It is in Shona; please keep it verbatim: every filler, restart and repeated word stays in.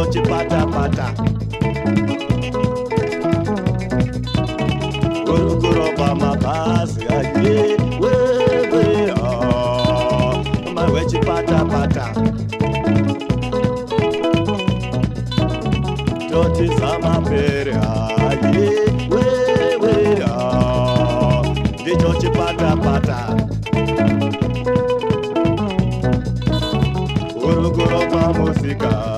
chipata-pata. Urukuroba mabasi aye, wewe ah, mawe chipata-pata. Toti za mapere aye, wewe ah, ndicho chipata-pata. Urukuroba musika